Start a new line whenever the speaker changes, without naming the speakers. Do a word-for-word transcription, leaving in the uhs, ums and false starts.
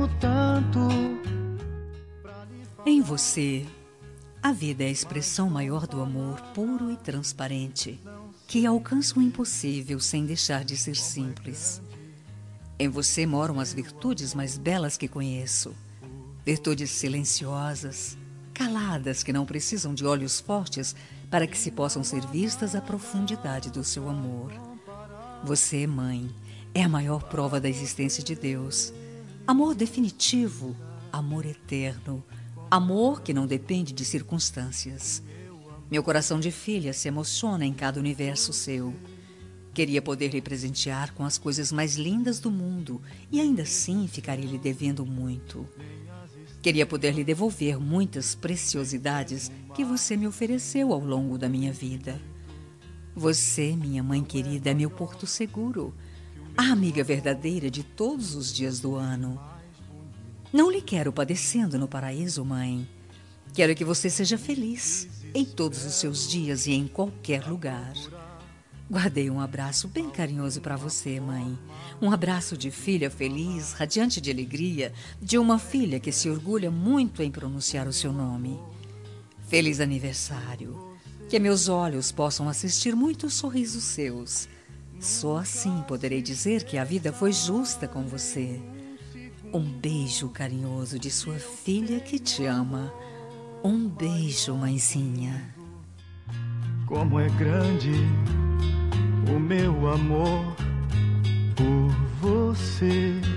amo tanto.
Em você, a vida é a expressão maior do amor puro e transparente, que alcança o impossível sem deixar de ser simples. Em você moram as virtudes mais belas que conheço, virtudes silenciosas, caladas, que não precisam de olhos fortes para que se possam ser vistas a profundidade do seu amor. Você, mãe, é a maior prova da existência de Deus. Amor definitivo, amor eterno, amor que não depende de circunstâncias. Meu coração de filha se emociona em cada universo seu. Queria poder lhe presentear com as coisas mais lindas do mundo e ainda assim ficaria lhe devendo muito. Queria poder lhe devolver muitas preciosidades que você me ofereceu ao longo da minha vida. Você, minha mãe querida, é meu porto seguro, a amiga verdadeira de todos os dias do ano. Não lhe quero padecendo no paraíso, mãe. Quero que você seja feliz em todos os seus dias e em qualquer lugar. Guardei um abraço bem carinhoso para você, mãe. Um abraço de filha feliz, radiante de alegria, de uma filha que se orgulha muito em pronunciar o seu nome. Feliz aniversário. Que meus olhos possam assistir muitos sorrisos seus. Só assim poderei dizer que a vida foi justa com você. Um beijo carinhoso de sua filha que te ama. Um beijo, mãezinha.
Como é grande o meu amor por você.